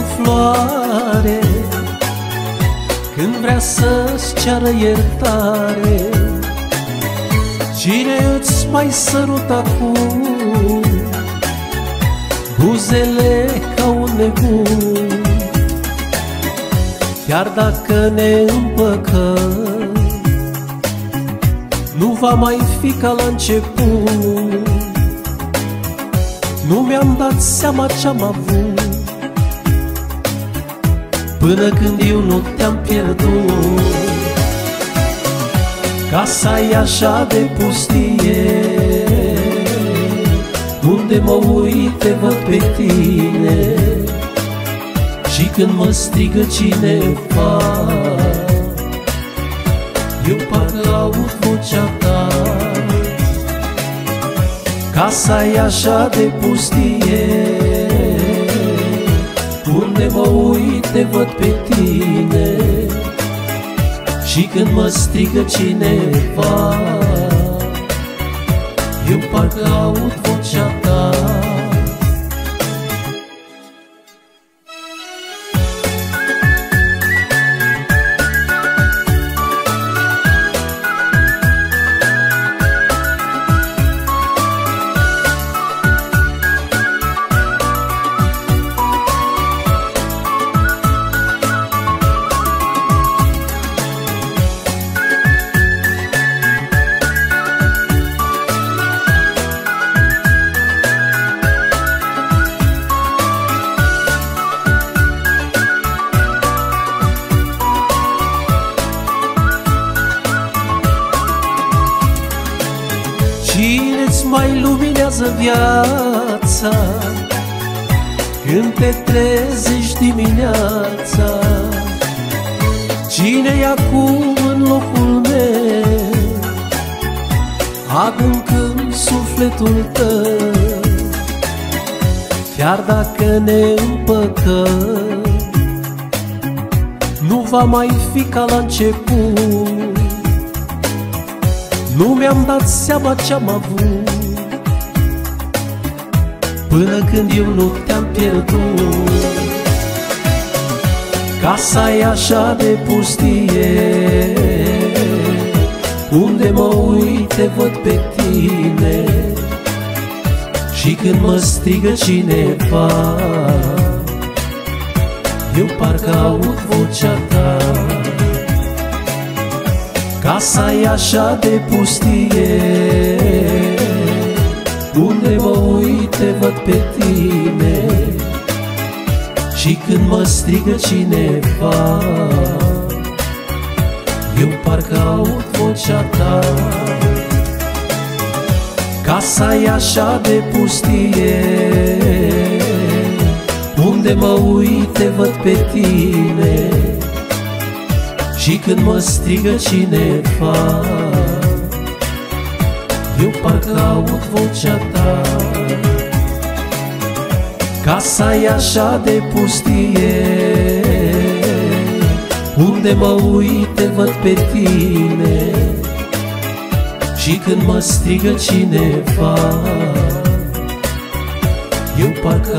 floare când vrea să-ți ceară iertare. Cine îți mai sărută acum buzele ca un nebun? Chiar dacă ne împăcăm, nu va mai fi ca la început. Nu mi-am dat seama ce-am avut până când eu nu te-am pierdut. Casa e așa de pustie, unde mă uit te văd pe tine. Și când mă strigă cineva, eu parcă aud vocea ta. Casa e așa de pustie, unde mă uit te văd pe tine. Și când mă strigă cineva, eu parcă aud vocea ta. Cine-ți mai luminează viața când te trezești dimineața? Cine-i acum în locul meu, adâncând sufletul tău? Chiar dacă ne împăcăm, nu va mai fi ca la început. Nu mi-am dat seama ce-am avut până când eu nu te-am pierdut. Casa e așa de pustie, unde mă uit te văd pe tine. Și când mă strigă cineva, eu parcă aud vocea ta. Casa e așa de pustie, unde mă uit te văd pe tine. Și când mă strigă cineva, eu parcă aud vocea ta. Casa e așa de pustie, unde mă uit te văd pe tine. Și când mă strigă cineva, eu parcă aud vocea ta. Casa e așa de pustie, unde mă uit te văd pe tine. Și când mă strigă cineva, eu parcă